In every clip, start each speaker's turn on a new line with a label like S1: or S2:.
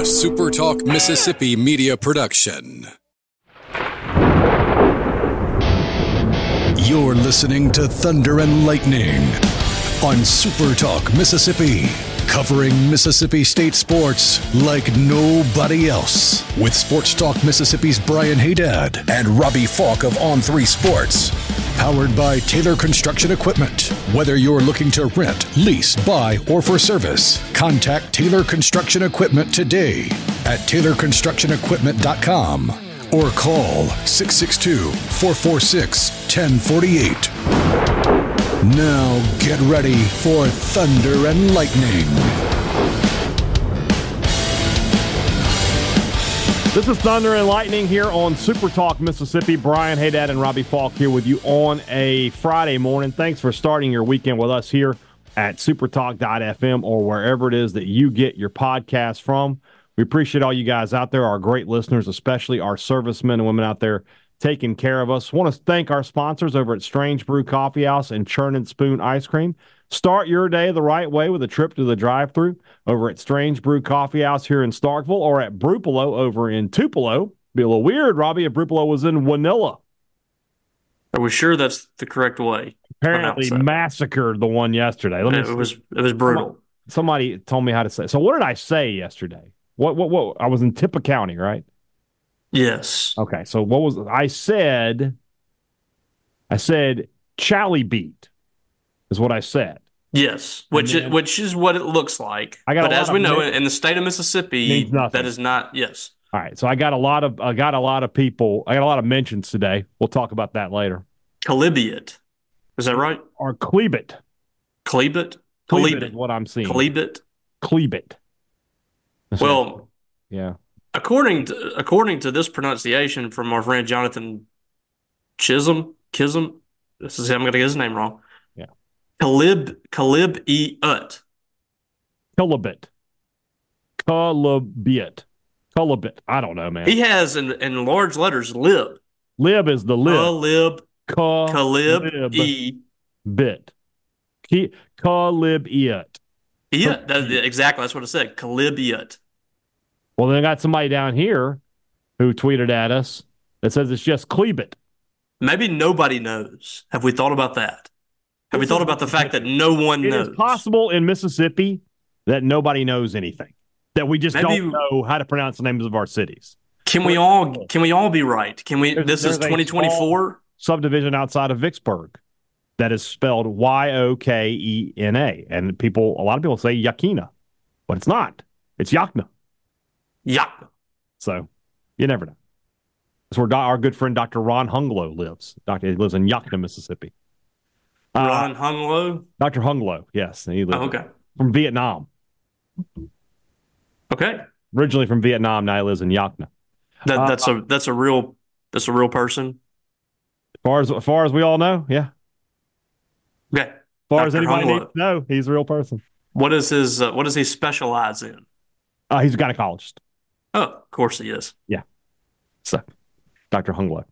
S1: A Super Talk Mississippi media production. You're listening to Thunder and Lightning on Super Talk Mississippi, covering Mississippi State sports like nobody else. With Sports Talk Mississippi's Brian Haydad and Robbie Falk of On3 Sports. Powered by Taylor Construction Equipment. Whether you're looking to rent, lease, buy, or for service, contact Taylor Construction Equipment today at TaylorConstructionEquipment.com or call 662-446-1048. Now get ready for Thunder and Lightning.
S2: This is Thunder and Lightning here on Super Talk Mississippi. Brian Haydad and Robbie Falk here with you on a Friday morning. Thanks for starting your weekend with us here at supertalk.fm or wherever it is that you get your podcast from. We appreciate all you guys out there, our great listeners, especially our servicemen and women out there taking care of us. Want to thank our sponsors over at Strange Brew Coffee House and Churn and Spoon Ice Cream. Start your day the right way with a trip to the drive-thru over at Strange Brew Coffee House here in Starkville or at Brupolo over in Tupelo. Be a little weird, Robbie, if Brupolo was in Wanilla.
S3: Are we sure that's the correct way?
S2: Apparently massacred the one yesterday.
S3: It was brutal.
S2: Somebody told me how to say it. So what did I say yesterday? What? I was in Tippah County, right?
S3: Yes.
S2: Okay, so what was I said Chally Beat is what I said.
S3: Yes, which is what it looks like. But as we know, in the state of Mississippi, that is not. Yes.
S2: All right, so I got a lot of people. I got a lot of mentions today. We'll talk about that later.
S3: Calibiot, is that right?
S2: Or Cleabit.
S3: Cleabit.
S2: Cleabit is what I'm seeing.
S3: Cleabit. Well,
S2: yeah.
S3: According to this pronunciation from our friend Jonathan Chisholm, this is I'm going to get his name wrong.
S2: Yeah.
S3: Calibit.
S2: I don't know, man.
S3: He has in large letters lib.
S2: Lib is the lib.
S3: Calib.
S2: Bit. Calibiot.
S3: Yeah, exactly. That's what it said. Calibiot.
S2: Well, then I got somebody down here who tweeted at us that says it's just Cleabit.
S3: Maybe nobody knows. Have we thought about that? Have we thought about the fact that no one knows?
S2: It is possible in Mississippi that nobody knows anything, that we just don't know how to pronounce the names of our cities.
S3: Can we all be right? This is 2024?
S2: Subdivision outside of Vicksburg that is spelled Yokena. And a lot of people say Yakina, but it's not. It's Yakna.
S3: Yakna.
S2: So you never know. That's where our good friend Dr. Ron Hunglo lives. He lives in Yakna, Mississippi.
S3: Ron Hunglo?
S2: Dr. Hunglo, yes. He lives from Vietnam.
S3: Okay.
S2: Originally from Vietnam, now he lives in Yakna.
S3: That's a real person.
S2: As far as we all know, yeah.
S3: Okay.
S2: As far as anybody needs to know, he's a real person.
S3: What does he specialize in?
S2: He's a gynecologist.
S3: Oh, of course he is.
S2: Yeah. So, Dr. Hunglo.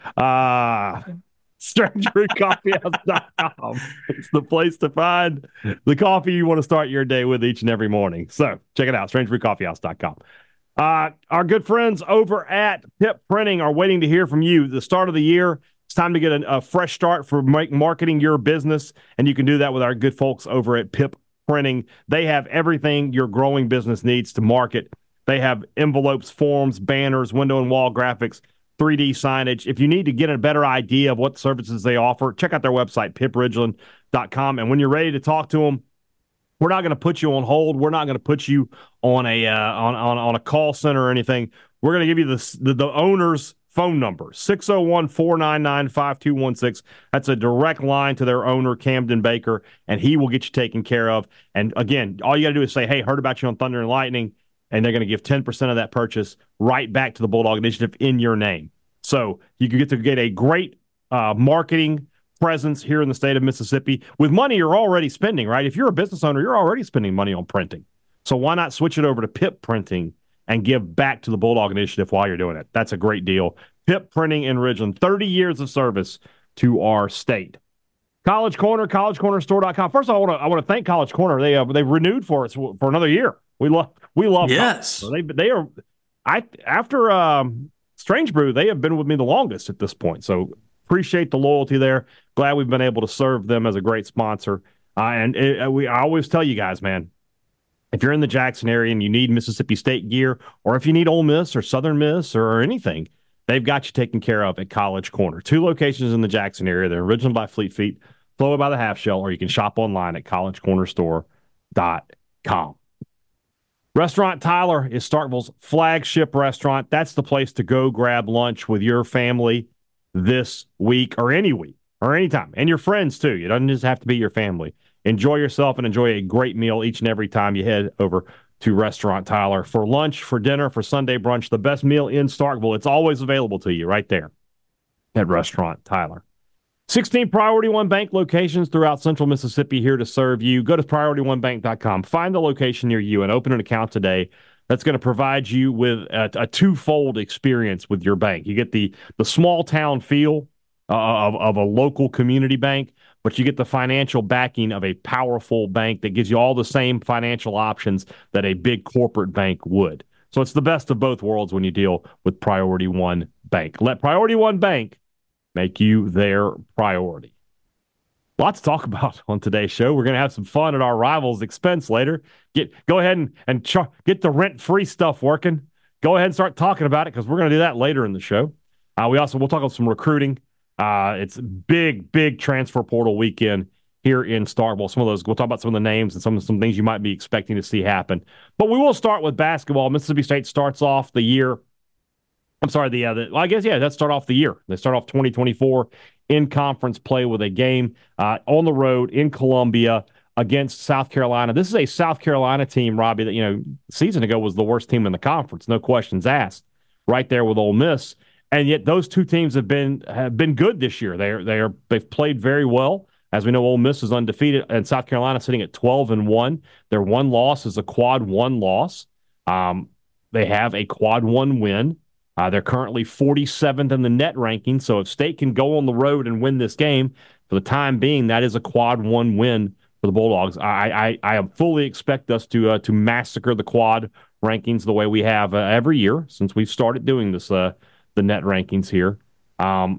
S2: StrangeBrewCoffeehouse.com. It's the place to find the coffee you want to start your day with each and every morning. So, check it out, StrangeBrewCoffeehouse.com. Our good friends over at Pip Printing are waiting to hear from you. The start of the year, it's time to get a fresh start for marketing your business, and you can do that with our good folks over at Pip Printing. They have everything your growing business needs to market. They have envelopes, forms, banners, window and wall graphics, 3D signage. If you need to get a better idea of what services they offer, check out their website, pipridgeland.com. And when you're ready to talk to them, we're not going to put you on hold. We're not going to put you on a call center or anything. We're going to give you the owner's phone number, 601-499-5216. That's a direct line to their owner, Camden Baker, and he will get you taken care of. And again, all you got to do is say, hey, heard about you on Thunder and Lightning, and they're going to give 10% of that purchase right back to the Bulldog Initiative in your name. So you can get a great marketing presence here in the state of Mississippi with money you're already spending, right? If you're a business owner, you're already spending money on printing. So why not switch it over to Pip Printing and give back to the Bulldog Initiative while you're doing it? That's a great deal. Pip Printing in Ridgeland, 30 years of service to our state. College Corner, collegecornerstore.com. First of all, I want to thank College Corner. They renewed for us for another year, We love
S3: Yes.
S2: Collinsville. They are after Strange Brew, they have been with me the longest at this point. So appreciate the loyalty there. Glad we've been able to serve them as a great sponsor. I always tell you guys, man, if you're in the Jackson area and you need Mississippi State gear, or if you need Ole Miss or Southern Miss or anything, they've got you taken care of at College Corner. 2 locations in the Jackson area. They're originally by Fleet Feet, Flow by the Half Shell, or you can shop online at collegecornerstore.com. Restaurant Tyler is Starkville's flagship restaurant. That's the place to go grab lunch with your family this week or any week or anytime. And your friends, too. It doesn't just have to be your family. Enjoy yourself and enjoy a great meal each and every time you head over to Restaurant Tyler. For lunch, for dinner, for Sunday brunch, the best meal in Starkville. It's always available to you right there at Restaurant Tyler. 16 Priority One Bank locations throughout central Mississippi here to serve you. Go to PriorityOneBank.com. Find the location near you and open an account today. That's going to provide you with a twofold experience with your bank. You get the small town feel of a local community bank, but you get the financial backing of a powerful bank that gives you all the same financial options that a big corporate bank would. So it's the best of both worlds when you deal with Priority One Bank. Let Priority One Bank make you their priority. Lots to talk about on today's show. We're going to have some fun at our rivals' expense later. Go ahead and get the rent-free stuff working. Go ahead and start talking about it because we're going to do that later in the show. We'll talk about some recruiting. It's big transfer portal weekend here in Starkville. We'll talk about some of the names and some things you might be expecting to see happen. But we will start with basketball. Mississippi State starts off the year. Let's start off the year. They start off 2024 in conference play with a game on the road in Columbia against South Carolina. This is a South Carolina team, Robbie, that, a season ago was the worst team in the conference. No questions asked. Right there with Ole Miss. And yet those two teams have been good this year. They've played very well. As we know, Ole Miss is undefeated, and South Carolina sitting at 12-1. Their one loss is a quad one loss. They have a quad one win. They're currently 47th in the net ranking, so if State can go on the road and win this game, for the time being, that is a quad one win for the Bulldogs. I fully expect us to massacre the quad rankings the way we have every year since we've started doing this, the net rankings here. Go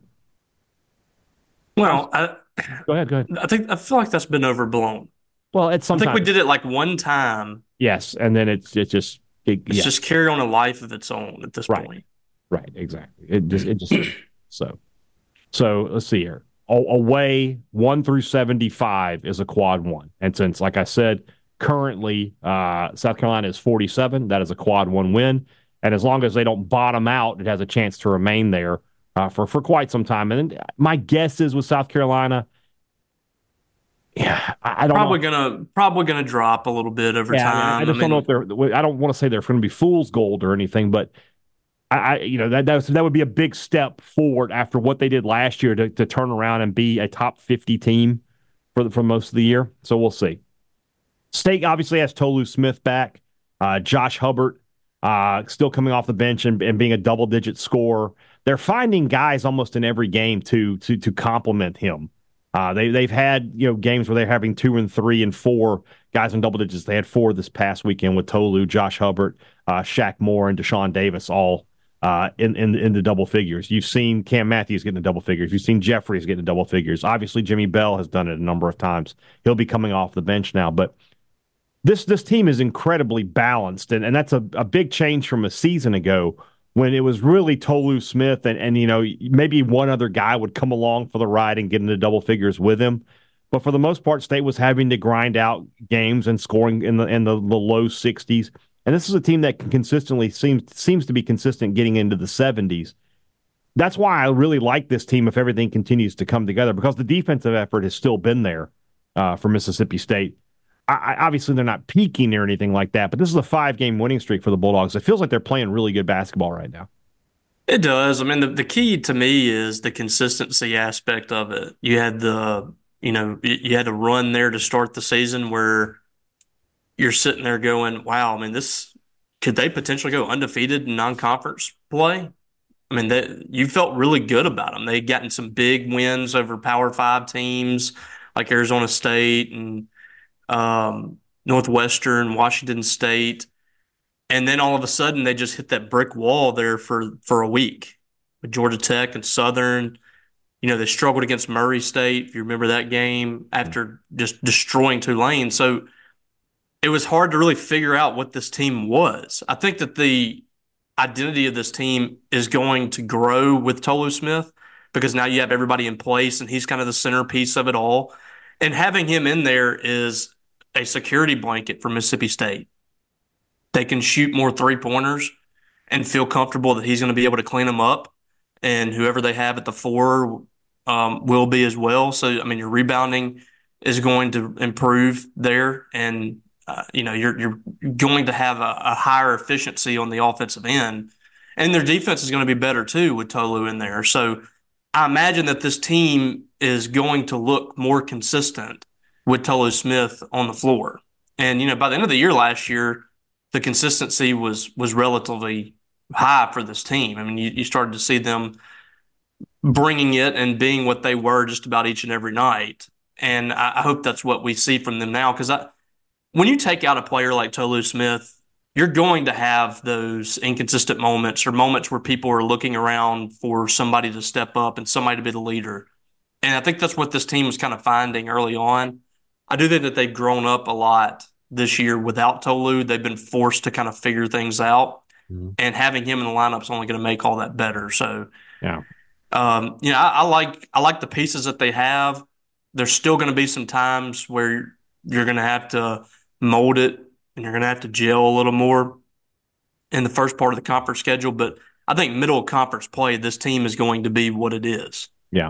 S2: ahead.
S3: I feel like that's been overblown.
S2: Well, I think
S3: we did it like one time.
S2: Yes, and then it's just
S3: just carry on a life of its own at this point.
S2: Right, exactly. It just so let's see here. Away 1 through 75 is a quad one, and since, like I said, currently South Carolina is 47, that is a quad one win, and as long as they don't bottom out, it has a chance to remain there for quite some time. And my guess is with South Carolina, I don't know.
S3: Probably gonna drop a little bit over time.
S2: I just don't know if they're. I don't want to say they're going to be fool's gold or anything, but that would be a big step forward after what they did last year to turn around and be a top 50 team for most of the year. So we'll see. State obviously has Tolu Smith back. Josh Hubbard still coming off the bench and being a double-digit scorer. They're finding guys almost in every game to complement him. They've had games where they're having 2 and 3 and 4 guys in double digits. They had 4 this past weekend with Tolu, Josh Hubbard, Shaq Moore, and Deshaun Davis all in the double figures. You've seen Cam Matthews getting the double figures. You've seen Jeffries getting the double figures. Obviously, Jimmy Bell has done it a number of times. He'll be coming off the bench now. But this team is incredibly balanced, and that's a big change from a season ago when it was really Tolu Smith and maybe one other guy would come along for the ride and get into double figures with him. But for the most part, State was having to grind out games and scoring in the low 60s. And this is a team that can consistently seems to be consistent getting into the 70s. That's why I really like this team if everything continues to come together, because the defensive effort has still been there for Mississippi State. Obviously, they're not peaking or anything like that, but this is a 5-game winning streak for the Bulldogs. It feels like they're playing really good basketball right now.
S3: It does. I mean, the key to me is the consistency aspect of it. You had you had a run there to start the season where you're sitting there going, wow, I mean, could they potentially go undefeated in non-conference play? I mean, you felt really good about them. They'd gotten some big wins over Power 5 teams like Arizona State and Northwestern, Washington State. And then all of a sudden they just hit that brick wall there for a week with Georgia Tech and Southern. They struggled against Murray State, if you remember that game, after just destroying Tulane. So it was hard to really figure out what this team was. I think that the identity of this team is going to grow with Tolu Smith because now you have everybody in place and he's kind of the centerpiece of it all. And having him in there is a security blanket for Mississippi State. They can shoot more three-pointers and feel comfortable that he's going to be able to clean them up. And whoever they have at the four will be as well. So, I mean, your rebounding is going to improve there. And, you're going to have a higher efficiency on the offensive end. And their defense is going to be better, too, with Tolu in there. So I imagine that this team is going to look more consistent with Tolu Smith on the floor. And, by the end of the year last year, the consistency was relatively high for this team. I mean, you started to see them bringing it and being what they were just about each and every night. And I hope that's what we see from them now because when you take out a player like Tolu Smith, you're going to have those inconsistent moments or moments where people are looking around for somebody to step up and somebody to be the leader. And I think that's what this team was kind of finding early on. I do think that they've grown up a lot this year without Tolu. They've been forced to kind of figure things out. Mm-hmm. And having him in the lineup is only going to make all that better. So,
S2: yeah.
S3: I like the pieces that they have. There's still going to be some times where you're going to have to mold it and you're going to have to gel a little more in the first part of the conference schedule. But I think middle of conference play, this team is going to be what it is.
S2: Yeah.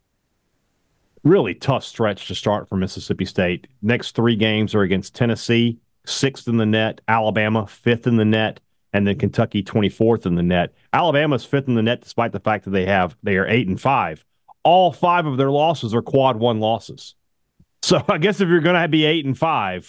S2: Really tough stretch to start for Mississippi State. Next 3 games are against Tennessee, 6th in the net, Alabama, 5th in the net, and then Kentucky, 24th in the net. Alabama's 5th in the net despite the fact that they are 8-5. All 5 of their losses are quad 1 losses. So I guess if you're going to be 8-5,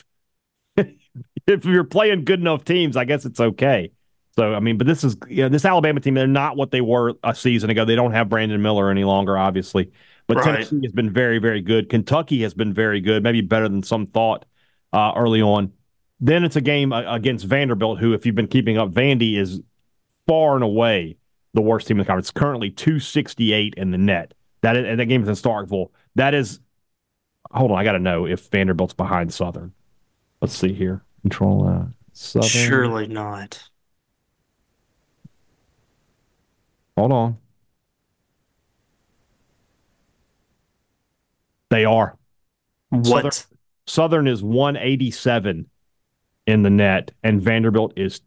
S2: if you're playing good enough teams, I guess it's okay. So, I mean, but this is, this Alabama team, they're not what they were a season ago. They don't have Brandon Miller any longer, obviously. But right. Tennessee has been very, very good. Kentucky has been very good, maybe better than some thought early on. Then it's a game against Vanderbilt, who, if you've been keeping up, Vandy is far and away the worst team in the conference. It's currently 268 in the net. And that game is in Starkville. That is, hold on, I got to know if Vanderbilt's behind Southern. Let's see here. Control Southern.
S3: Surely not.
S2: Hold on. They are.
S3: What?
S2: Southern is 187 in the net, and Vanderbilt is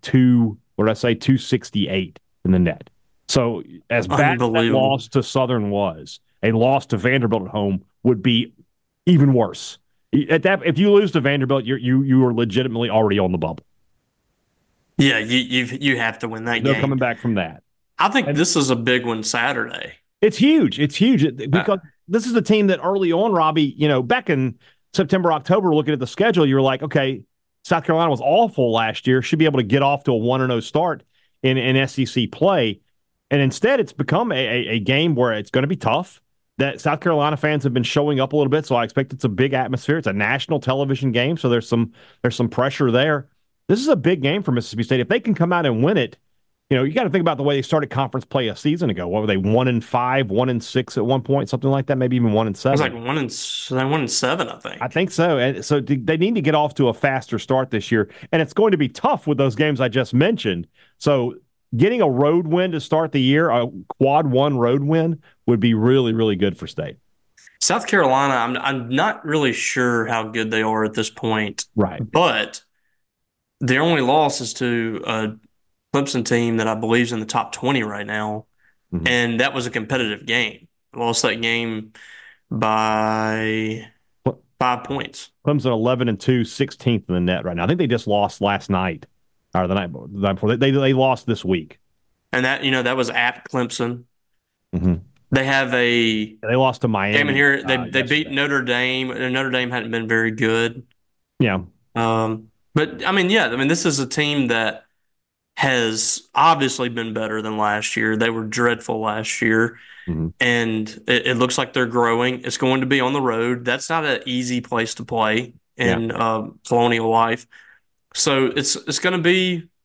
S2: 268 in the net. So as bad as that loss to Southern was, a loss to Vanderbilt at home would be even worse. If you lose to Vanderbilt, you are legitimately already on the bubble.
S3: Yeah, you have to win that game.
S2: They're coming back from that.
S3: I think this is a big one Saturday.
S2: It's huge. It's huge because this is a team that early on, Robbie, back in September, October, looking at the schedule, you were like, okay, South Carolina was awful last year, should be able to get off to a 1-0 start in SEC play. And instead, it's become a game where it's going to be tough. That South Carolina fans have been showing up a little bit, so I expect it's a big atmosphere. It's a national television game, so there's some pressure there. This is a big game for Mississippi State. If they can come out and win it, you got to think about the way they started conference play a season ago. What were they, 1-5, 1-6 at one point, something like that, maybe even 1-7.
S3: It was like 1-7, I think.
S2: I think so. And so they need to get off to a faster start this year, and it's going to be tough with those games I just mentioned. So getting a road win to start the year, a quad 1 road win, would be really, really good for State.
S3: South Carolina, I'm not really sure how good they are at this point.
S2: Right.
S3: But their only loss is to a Clemson team that I believe is in the top 20 right now. Mm-hmm. And that was a competitive game. Lost that game by 5 points.
S2: Clemson 11-2, 16th in the net right now. I think they just lost last night or the night before. They lost this week.
S3: And that, that was at Clemson.
S2: Mm-hmm.
S3: They have they
S2: lost to Miami.
S3: Game in here. They beat Notre Dame. Notre Dame hadn't been very good.
S2: Yeah.
S3: But I mean, this is a team that has obviously been better than last year. They were dreadful last year. Mm-hmm. And it looks like they're growing. It's going to be on the road. That's not an easy place to play in Colonial Life. So it's going to be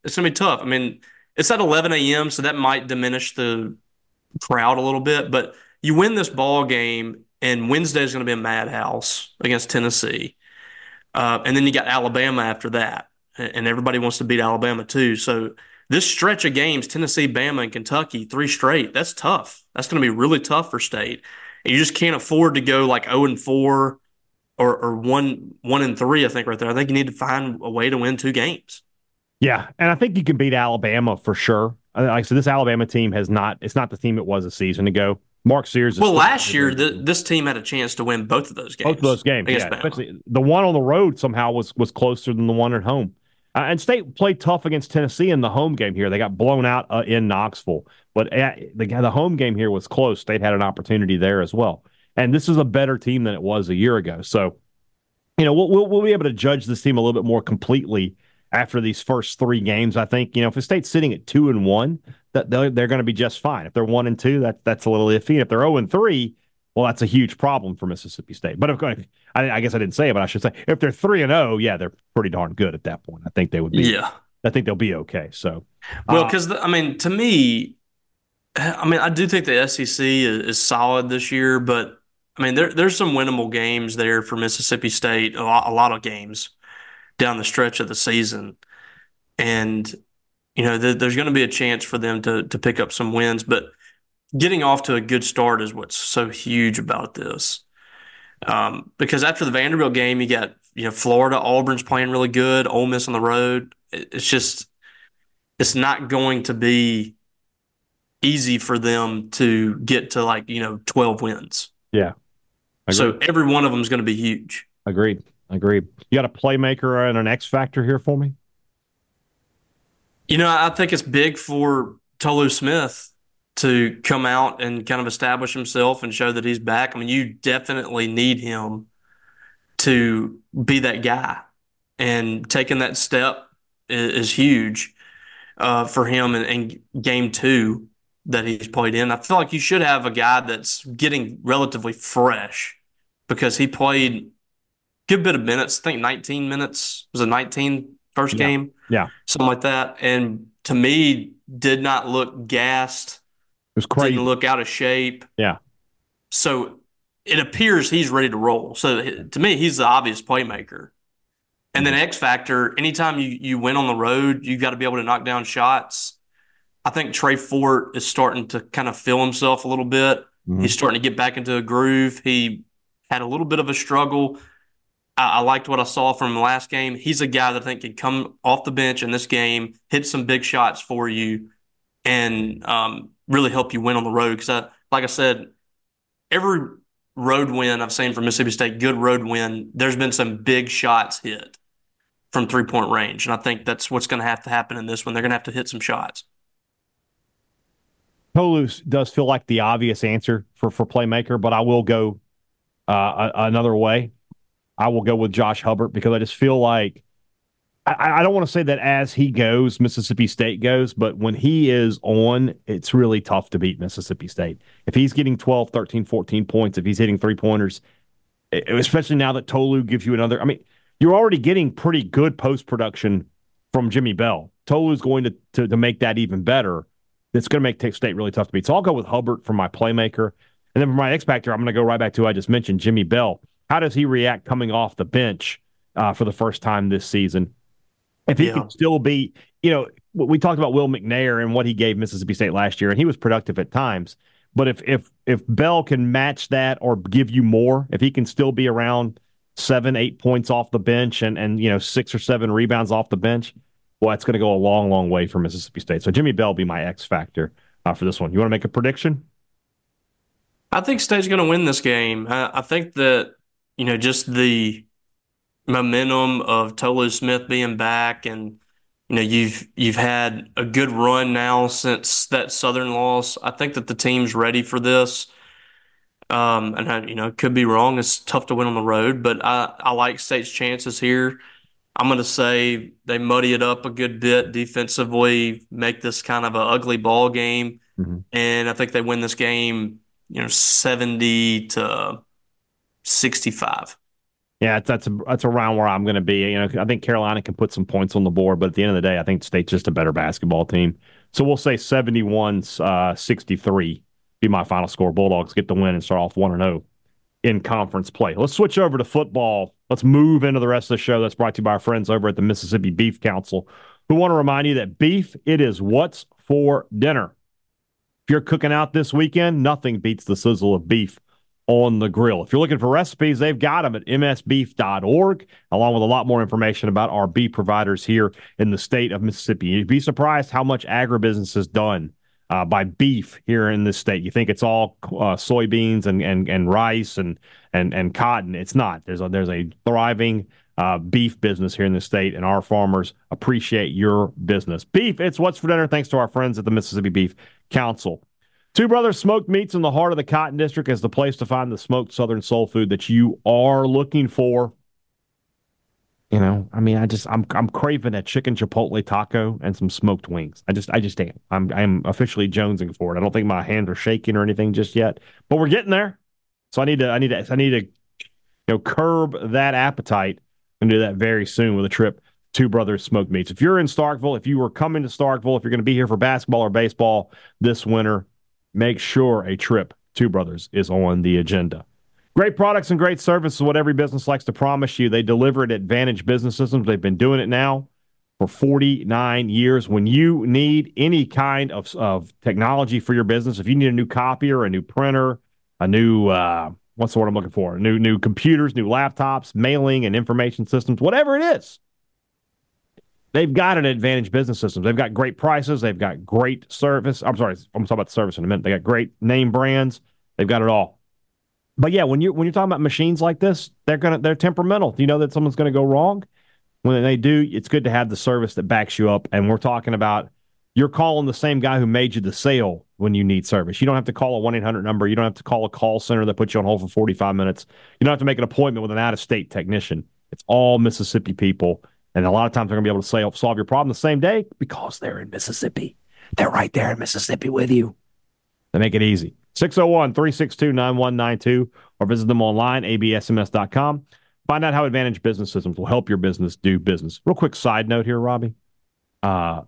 S3: It's going to be tough. I mean, it's at 11 a.m., so that might diminish the crowd a little bit, but you win this ball game, and Wednesday is going to be a madhouse against Tennessee. And then you got Alabama after that, and everybody wants to beat Alabama too. So this stretch of games, Tennessee, Bama, and Kentucky, 3 straight, that's tough. That's going to be really tough for State. And you just can't afford to go like 0-4 or 1-3, I think, right there. I think you need to find a way to win 2 games.
S2: Yeah, and I think you can beat Alabama for sure. Like I said, this Alabama team it's not the team it was a season ago. Mark Sears.
S3: Well, last year, this team had a chance to win both of those games.
S2: Both of those games, yeah. Especially the one on the road somehow was closer than the one at home. And State played tough against Tennessee in the home game here. They got blown out in Knoxville. But the home game here was close. State had an opportunity there as well. And this is a better team than it was a year ago. So, we'll be able to judge this team a little bit more completely after these first 3 games. I think, if the State's sitting at 2-1, that they're going to be just fine. If they're 1-2, that's a little iffy. If they're 0-3, well, that's a huge problem for Mississippi State. But I guess I didn't say it, but I should say if they're 3-0, yeah, they're pretty darn good at that point. I think they would be.
S3: Yeah,
S2: I think they'll be okay. So,
S3: well, because to me, I do think the SEC is solid this year, but there's some winnable games there for Mississippi State. A lot of games down the stretch of the season, and there's going to be a chance for them to pick up some wins, but getting off to a good start is what's so huge about this. Because after the Vanderbilt game, you got Florida, Auburn's playing really good, Ole Miss on the road. It's not going to be easy for them to get to 12 wins.
S2: Yeah. Agreed.
S3: So every one of them is going to be huge.
S2: Agreed. You got a playmaker and an X factor here for me?
S3: I think it's big for Tolu Smith to come out and kind of establish himself and show that he's back. You definitely need him to be that guy. And taking that step is huge for him in game 2 that he's played in. I feel like you should have a guy that's getting relatively fresh because he played a good bit of minutes. I think 19 minutes. Was it 19 first game?
S2: Yeah.
S3: Something like that. And to me, did not look gassed.
S2: It was crazy.
S3: Didn't look out of shape.
S2: Yeah.
S3: So it appears he's ready to roll. So to me, he's the obvious playmaker. And then X factor, anytime you win on the road, you've got to be able to knock down shots. I think Trey Fort is starting to kind of feel himself a little bit. Mm-hmm. He's starting to get back into a groove. He had a little bit of a struggle. I liked what I saw from him last game. He's a guy that I think can come off the bench in this game, hit some big shots for you, and really help you win on the road. Because, like I said, every road win I've seen from Mississippi State, good road win, there's been some big shots hit from 3-point range. And I think that's what's going to have to happen in this one. They're going to have to hit some shots.
S2: Tolu does feel like the obvious answer for playmaker, but I will go another way. I will go with Josh Hubbard because I just feel like I don't want to say that as he goes, Mississippi State goes, but when he is on, it's really tough to beat Mississippi State. If he's getting 12, 13, 14 points, if he's hitting 3-pointers, especially now that Tolu gives you another. You're already getting pretty good post-production from Jimmy Bell. Tolu's going to make that even better. It's going to make State really tough to beat. So I'll go with Hubbard for my playmaker. And then for my X factor, I'm going to go right back to who I just mentioned, Jimmy Bell. How does he react coming off the bench for the first time this season? If he can still be, we talked about Will McNair and what he gave Mississippi State last year, and he was productive at times. But if Bell can match that or give you more, if he can still be around 7-8 points off the bench and 6 or 7 rebounds off the bench, well, it's going to go a long, long way for Mississippi State. So Jimmy Bell will be my X factor for this one. You want to make a prediction?
S3: I think State's going to win this game. I think that, just the momentum of Tolu Smith being back, and you've had a good run now since that Southern loss. I think that the team's ready for this. And I could be wrong. It's tough to win on the road, but I like State's chances here. I'm going to say they muddy it up a good bit defensively, make this kind of an ugly ball game, and I think they win this game, 70-65.
S2: Yeah, that's around where I'm going to be. You know, I think Carolina can put some points on the board, but at the end of the day, I think State's just a better basketball team. So we'll say 71-63 be my final score. Bulldogs get the win and start off 1-0 in conference play. Let's switch over to football. Let's move into the rest of the show. That's brought to you by our friends over at the Mississippi Beef Council, who want to remind you that beef, it is what's for dinner. If you're cooking out this weekend, nothing beats the sizzle of beef on the grill. If you're looking for recipes, they've got them at msbeef.org, along with a lot more information about our beef providers here in the state of Mississippi. You'd be surprised how much agribusiness is done by beef here in this state. You think it's all soybeans and rice and cotton. It's not. There's a thriving beef business here in the state, and our farmers appreciate your business. Beef, it's what's for dinner, thanks to our friends at the Mississippi Beef Council. Two Brothers Smoked Meats in the heart of the Cotton District is the place to find the smoked Southern soul food that you are looking for. You know, I mean, I'm craving a chicken chipotle taco and some smoked wings. I just am. I'm officially jonesing for it. I don't think my hands are shaking or anything just yet, but we're getting there. So I need to curb that appetite and do that very soon with a trip. Two Brothers Smoked Meats. If you're in Starkville, if you were coming to Starkville, if you're going to be here for basketball or baseball this winter, make sure a trip Two Brothers is on the agenda. Great products and great service is what every business likes to promise you. They deliver it at Advantage Business Systems. They've been doing it now for 49 years. When you need any kind of technology for your business, if you need a new copier, a new printer, a new, what's the word I'm looking for? New computers, new laptops, mailing and information systems, whatever it is, they've got an Advantage Business Systems. They've got great prices. They've got great service. I'm sorry, I'm talking about the service in a minute. They got great name brands. They've got it all. But yeah, when you're talking about machines like this, they're temperamental. You know that someone's going to go wrong. When they do, it's good to have the service that backs you up. And we're talking about you're calling the same guy who made you the sale when you need service. You don't have to call a 1-800 number. You don't have to call a call center that puts you on hold for 45 minutes. You don't have to make an appointment with an out-of-state technician. It's all Mississippi people. And a lot of times they're going to be able to solve your problem the same day because they're in Mississippi. They're right there in Mississippi with you. They make it easy. 601-362-9192 or visit them online, absms.com. Find out how Advantage Business Systems will help your business do business. Real quick side note here, Robbie. When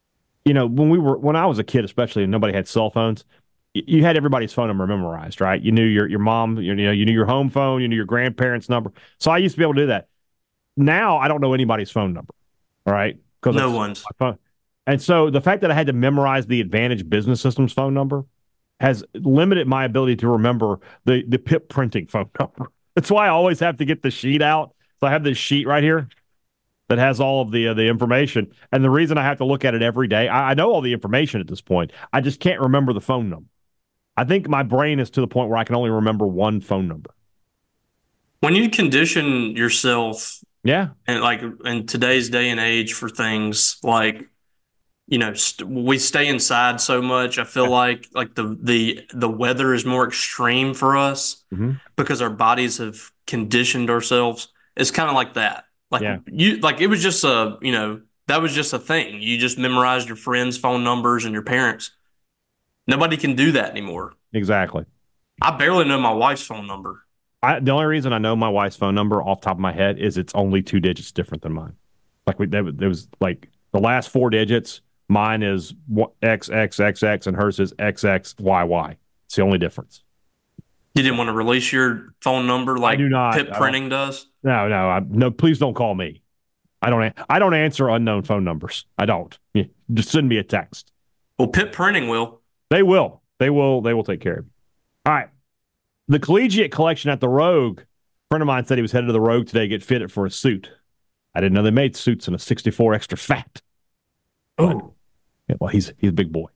S2: I was a kid, especially, and nobody had cell phones, you had everybody's phone number memorized, right? You knew your mom, you knew your home phone, you knew your grandparents' number. So I used to be able to do that. Now I don't know anybody's phone number, all right?
S3: No one's.
S2: And so the fact that I had to memorize the Advantage Business Systems phone number has limited my ability to remember the PIP printing phone number. That's why I always have to get the sheet out. So I have this sheet right here that has all of the information. And the reason I have to look at it every day, I know all the information at this point. I just can't remember the phone number. I think my brain is to the point where I can only remember one phone number.
S3: When you condition yourself,
S2: yeah,
S3: and like in today's day and age for things like, we stay inside so much. I feel like the weather is more extreme for us because our bodies have conditioned ourselves. It's kind of like that. It was just that was just a thing. You just memorized your friends' phone numbers and your parents. Nobody can do that anymore.
S2: Exactly.
S3: I barely know my wife's phone number.
S2: The only reason I know my wife's phone number off the top of my head is it's only 2 digits different than mine. There was like the last 4 digits. Mine is XXXX and hers is XXYY. It's the only difference.
S3: You didn't want to release your phone number like
S2: I do not.
S3: PIP printing does?
S2: No, please don't call me. I don't answer unknown phone numbers. I don't. Just send me a text.
S3: Well, PIP printing will.
S2: They will. They will take care of you. All right. The collegiate collection at the Rogue. A friend of mine said he was headed to the Rogue today to get fitted for a suit. I didn't know they made suits in a 64 extra fat.
S3: Oh.
S2: Yeah, well, he's a big boy.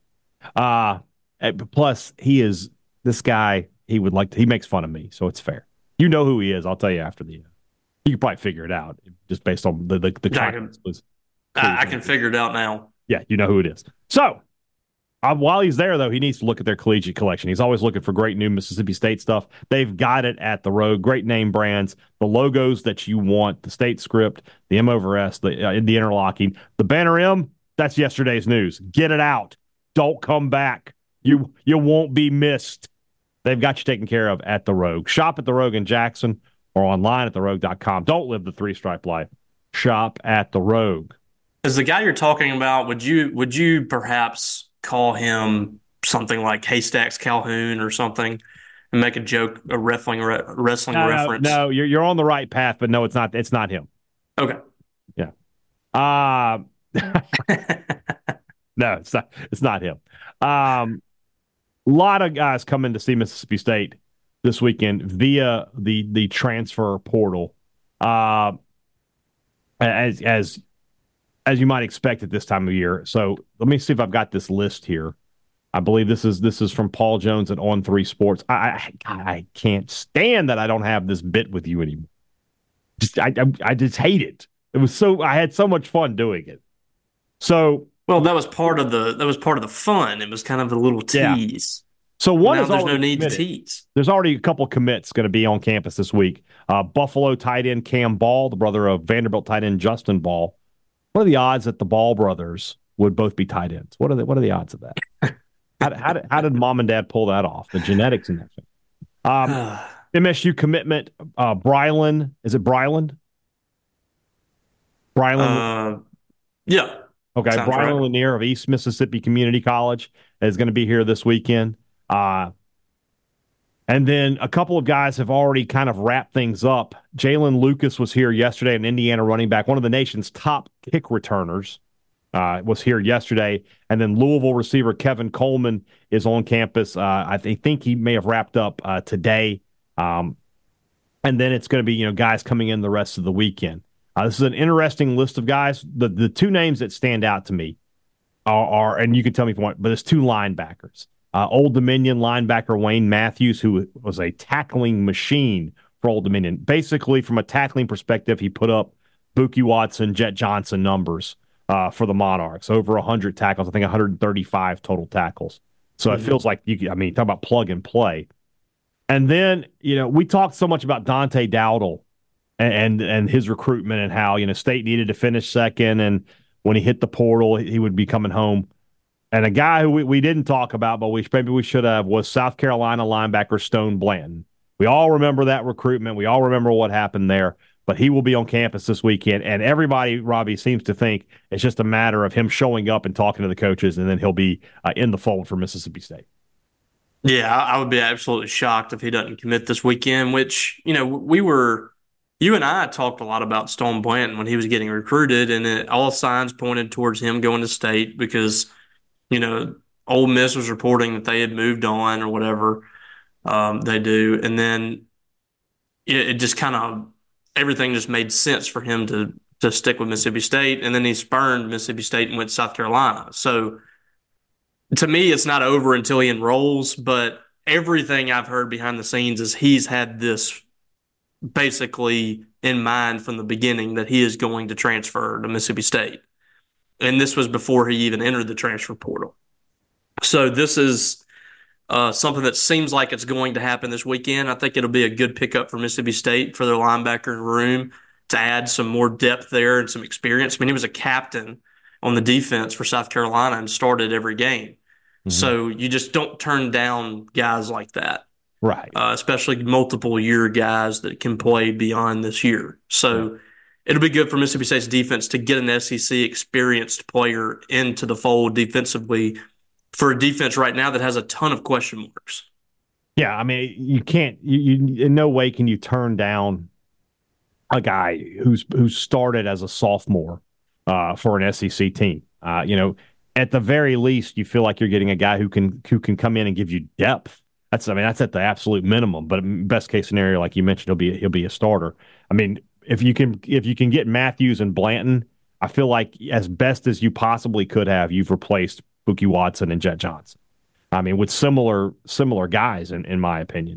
S2: Plus, this guy, he makes fun of me, so it's fair. You know who he is. I'll tell you after you can probably figure it out just based on the context.
S3: I can figure it out now.
S2: Yeah, you know who it is. So, while he's there, though, he needs to look at their collegiate collection. He's always looking for great new Mississippi State stuff. They've got it at the Rogue. Great name brands, the logos that you want, the state script, the M over S, the interlocking, the banner M. That's yesterday's news. Get it out. Don't come back. You won't be missed. They've got you taken care of at the Rogue. Shop at the Rogue in Jackson or online at therogue.com. Don't live the three-stripe life. Shop at The Rogue.
S3: As the guy you're talking about, would you perhaps call him something like Haystacks Calhoun or something, and make a joke, a wrestling reference?
S2: No, you're on the right path, but no, it's not. It's not him.
S3: Okay.
S2: Yeah. No, it's not him. A lot of guys coming to see Mississippi State this weekend via the transfer portal. As you might expect at this time of year. So let me see if I've got this list here. I believe this is from Paul Jones at On3 Sports. I can't stand that I don't have this bit with you anymore. I just hate it. I had so much fun doing it. So
S3: well, that was part of the fun. It was kind of a little tease.
S2: Yeah. So one
S3: now
S2: is
S3: there's no need
S2: committed.
S3: to tease.
S2: There's already a couple commits going to be on campus this week. Buffalo tight end Cam Ball, the brother of Vanderbilt tight end Justin Ball. What are the odds that the Ball brothers would both be tight ends? What are the odds of that? How did mom and dad pull that off? The genetics in that thing. MSU commitment, Brylan. Is it Bryland? Brylan?
S3: Yeah.
S2: Okay,
S3: Sounds
S2: Brylan
S3: right.
S2: Lanier of East Mississippi Community College is going to be here this weekend. And then a couple of guys have already kind of wrapped things up. Jalen Lucas was here yesterday, an Indiana running back, one of the nation's top kick returners, was here yesterday. And then Louisville receiver Kevin Coleman is on campus. I think he may have wrapped up today. And then it's going to be guys coming in the rest of the weekend. This is an interesting list of guys. The two names that stand out to me are, and you can tell me if you want, but it's two linebackers. Old Dominion linebacker Wayne Matthews, who was a tackling machine for Old Dominion. Basically, from a tackling perspective, he put up Buki Watson, Jet Johnson numbers for the Monarchs. Over 100 tackles, I think 135 total tackles. So it feels like, talk about plug and play. And then, we talked so much about Dante Dowdle and his recruitment and how, State needed to finish second. And when he hit the portal, he would be coming home. And a guy who we didn't talk about, but maybe we should have, was South Carolina linebacker Stone Blanton. We all remember that recruitment. We all remember what happened there. But he will be on campus this weekend. And everybody, Robbie, seems to think it's just a matter of him showing up and talking to the coaches, and then he'll be in the fold for Mississippi State.
S3: Yeah, I would be absolutely shocked if he doesn't commit this weekend, which, you and I talked a lot about Stone Blanton when he was getting recruited, and all signs pointed towards him going to State because – Ole Miss was reporting that they had moved on or whatever they do. And then it just kind of, everything just made sense for him to stick with Mississippi State. And then he spurned Mississippi State and went to South Carolina. So to me, it's not over until he enrolls. But everything I've heard behind the scenes is he's had this basically in mind from the beginning that he is going to transfer to Mississippi State. And this was before he even entered the transfer portal. So this is something that seems like it's going to happen this weekend. I think it'll be a good pickup for Mississippi State for their linebacker room to add some more depth there and some experience. I mean, he was a captain on the defense for South Carolina and started every game. Mm-hmm. So you just don't turn down guys like that.
S2: Right.
S3: Especially multiple-year guys that can play beyond this year. So it'll be good for Mississippi State's defense to get an SEC experienced player into the fold defensively for a defense right now that has a ton of question marks.
S2: Yeah, I mean, you can't. You in no way can you turn down a guy who started as a sophomore for an SEC team. At the very least, you feel like you're getting a guy who can come in and give you depth. That's at the absolute minimum. But best case scenario, like you mentioned, he'll be a starter. I mean, if you can get Matthews and Blanton, I feel like as best as you possibly could have, you've replaced Buki Watson and Jet Johnson. I mean, with similar guys, in my opinion.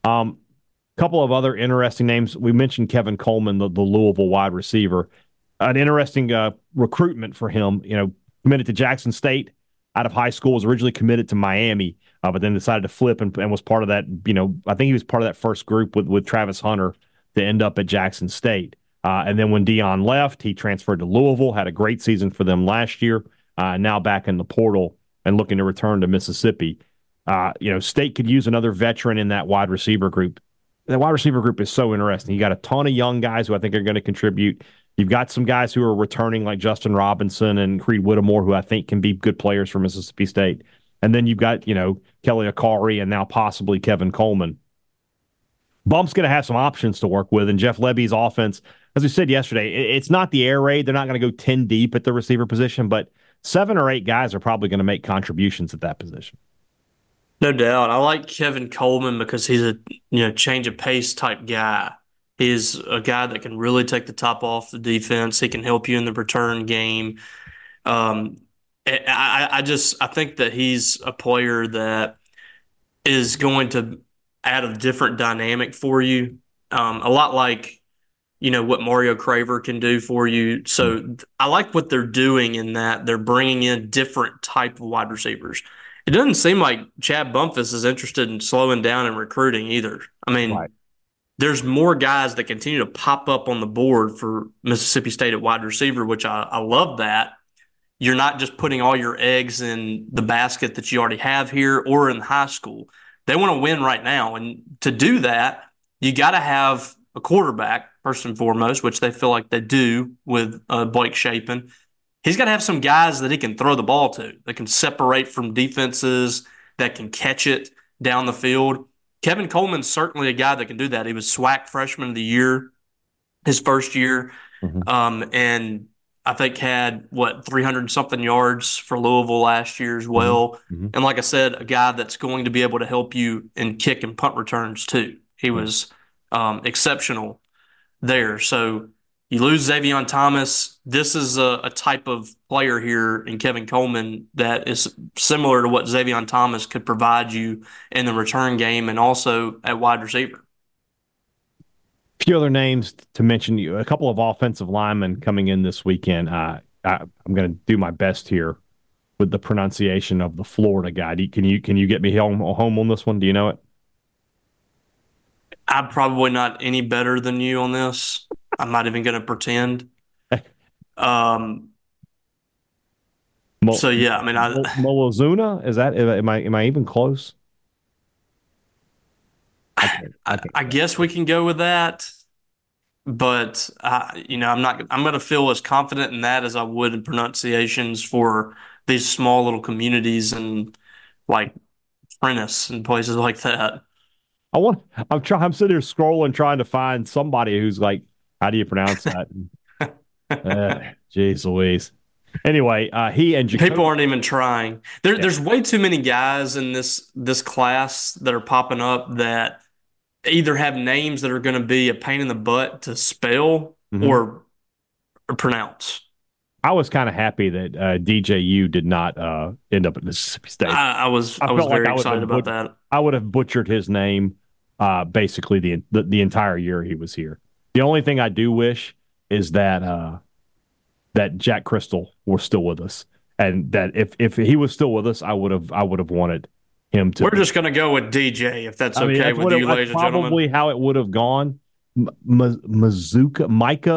S2: Couple of other interesting names. We mentioned Kevin Coleman, the Louisville wide receiver. An interesting recruitment for him. Committed to Jackson State out of high school. Was originally committed to Miami, but then decided to flip and was part of that. I think he was part of that first group with Travis Hunter to end up at Jackson State. And then when Deion left, he transferred to Louisville. Had a great season for them last year. Now back in the portal and looking to return to Mississippi. State could use another veteran in that wide receiver group. the wide receiver group is so interesting. You got a ton of young guys who I think are going to contribute. You've got some guys who are returning like Justin Robinson and Creed Whittemore, who I think can be good players for Mississippi State. And then you've got, Kelly Akari and now possibly Kevin Coleman. Bump's going to have some options to work with, and Jeff Lebby's offense, as we said yesterday, it's not the air raid. They're not going to go 10 deep at the receiver position, but 7 or 8 guys are probably going to make contributions at that position.
S3: No doubt. I like Kevin Coleman because he's a change of pace type guy. He's a guy that can really take the top off the defense. He can help you in the return game. I think that he's a player that is going to add a different dynamic for you. A lot like what Mario Craver can do for you. So I like what they're doing in that they're bringing in different type of wide receivers. It doesn't seem like Chad Bumphis is interested in slowing down and recruiting either. I mean,
S2: Right.
S3: There's more guys that continue to pop up on the board for Mississippi State at wide receiver, which I love that. You're not just putting all your eggs in the basket that you already have here or in high school. They want to win right now. And to do that, you got to have a quarterback, first and foremost, which they feel like they do with Blake Shapen. He's got to have some guys that he can throw the ball to, that can separate from defenses, that can catch it down the field. Kevin Coleman's certainly a guy that can do that. He was SWAC Freshman of the Year his first year, and I think had, 300-something yards for Louisville last year as well. And like I said, a guy that's going to be able to help you in kick and punt returns too. He was exceptional there. So you lose Xavion Thomas. This is a type of player here in Kevin Coleman that is similar to what Xavion Thomas could provide you in the return game and also at wide receiver.
S2: A few other names to mention. A couple of offensive linemen coming in this weekend. I'm going to do my best here with the pronunciation of the Florida guy. Can you get me home on this one? Do you know it?
S3: I'm probably not any better than you on this. I'm not even going to pretend. So yeah, I mean,
S2: Molozuna, is that? Am I even close?
S3: I guess we can go with that, but I'm not. I'm going to feel as confident in that as I would in pronunciations for these small little communities and like Prentice and places like that.
S2: I'm sitting here scrolling trying to find somebody who's like, how do you pronounce that? Jeez Louise. Anyway, he and Jacoby,
S3: people aren't even trying. There's way too many guys in this class that are popping up that either have names that are going to be a pain in the butt to spell or pronounce.
S2: I was kind of happy that DJU did not end up at Mississippi State.
S3: I was very excited about that.
S2: I would have butchered his name basically the entire year he was here. The only thing I do wish is that that Jack Crystal were still with us, and that if he was still with us, I would have wanted him to.
S3: We're just going to go with DJ if that's okay with you, ladies and gentlemen.
S2: Probably how it would have gone. Mazuka.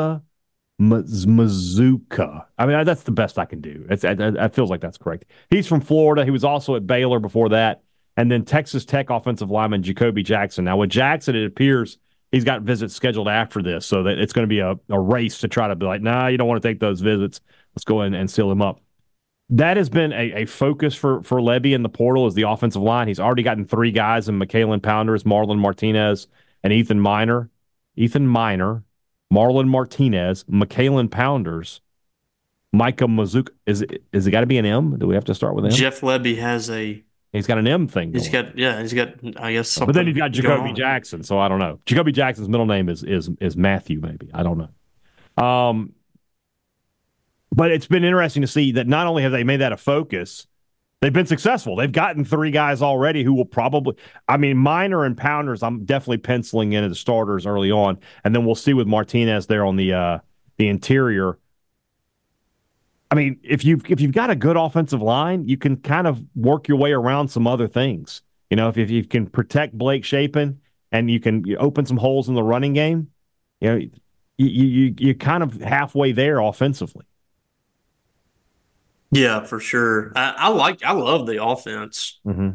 S2: I mean, that's the best I can do. It feels like that's correct. He's from Florida. He was also at Baylor before that. And then Texas Tech offensive lineman Jacoby Jackson. Now, with Jackson, it appears he's got visits scheduled after this, so that it's going to be a race to try to be like, nah, you don't want to take those visits. Let's go in and seal him up. That has been a focus for Lebby in the portal is the offensive line. He's already gotten 3 guys in McKalen Pounders, Marlon Martinez, and Ethan Miner. Marlon Martinez, McKalen Pounders, Micah Mazuka. Is it got to be an M? Do we have to start with M?
S3: Jeff Lebby has
S2: He's got an M thing.
S3: He's got, I guess something.
S2: But then he's got Jacoby Jackson, so I don't know. Jacoby Jackson's middle name is Matthew, maybe. I don't know. But it's been interesting to see that not only have they made that a focus, they've been successful. They've gotten 3 guys already who will probably, Miner and Pounders, I'm definitely penciling in as starters early on, and then we'll see with Martinez there on the interior. I mean, if you've got a good offensive line, you can kind of work your way around some other things. If you can protect Blake Shapen and you open some holes in the running game, you're kind of halfway there offensively.
S3: Yeah, for sure. I love the offense.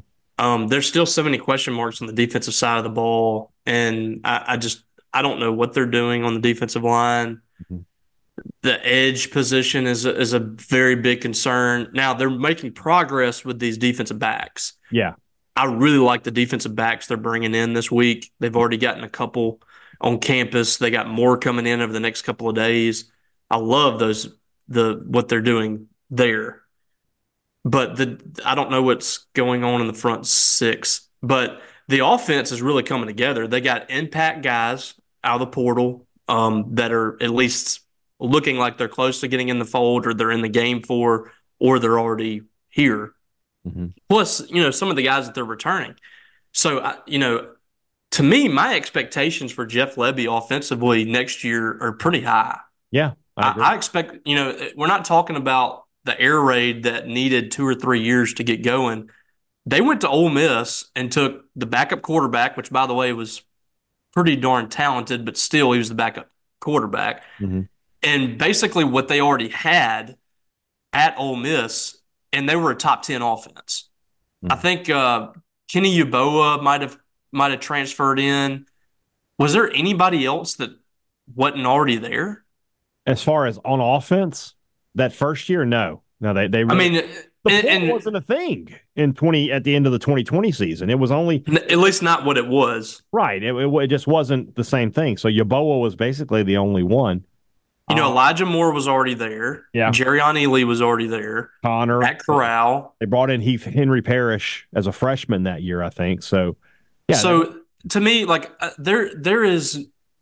S3: There's still so many question marks on the defensive side of the ball, and I don't know what they're doing on the defensive line.
S2: Mhm.
S3: The edge position is a very big concern. Now they're making progress with these defensive backs.
S2: Yeah.
S3: I really like the defensive backs they're bringing in this week. They've already gotten a couple on campus. They got more coming in over the next couple of days. I love what they're doing there. But I don't know what's going on in the front six. But the offense is really coming together. They got impact guys out of the portal that are at least looking like they're close to getting in the fold, or they're in the game or they're already here.
S2: Mm-hmm.
S3: Plus, some of the guys that they're returning. So, to me, my expectations for Jeff Lebby offensively next year are pretty high.
S2: Yeah,
S3: I expect, we're not talking about the air raid that needed 2 or 3 years to get going. They went to Ole Miss and took the backup quarterback, which, by the way, was pretty darn talented, but still he was the backup quarterback.
S2: Mm-hmm.
S3: And basically what they already had at Ole Miss, and they were a top 10 offense.
S2: Mm-hmm.
S3: I think Kenny Yeboah might have transferred in. Was there anybody else that wasn't already there?
S2: As far as on offense, that first year, no. No, they really,
S3: I mean,
S2: the wasn't a thing at the end of the 2020 season. It was only
S3: at least not what it was.
S2: Right. It just wasn't the same thing. So Yeboah was basically the only one.
S3: Elijah Moore was already there.
S2: Yeah.
S3: Jerrion Ealy was already there.
S2: Connor.
S3: Matt Corral.
S2: They brought in Henry Parrish as a freshman that year, I think. So, yeah.
S3: So, to me, like, there's